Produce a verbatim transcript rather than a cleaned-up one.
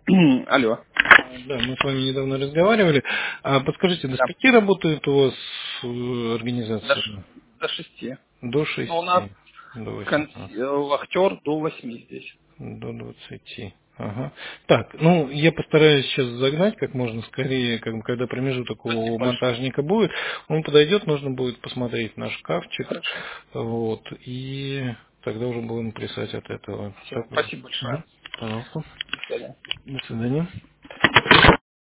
Алло. Да, мы с вами недавно разговаривали. А подскажите, до Да. скольки работает у вас э, До, ш- организация? до шести. До Ну, у нас шести, до восьми, кон- э, вахтер до восьми здесь. до двадцати. Ага. Так, ну, я постараюсь сейчас загнать как можно скорее, как бы, когда промежуток Спасибо у большое. монтажника будет. Он подойдет, нужно будет посмотреть наш шкафчик. Хорошо. Вот, и тогда уже будем плясать от этого. Все, Так, спасибо большое. мгм. Пожалуйста. До свидания. До свидания.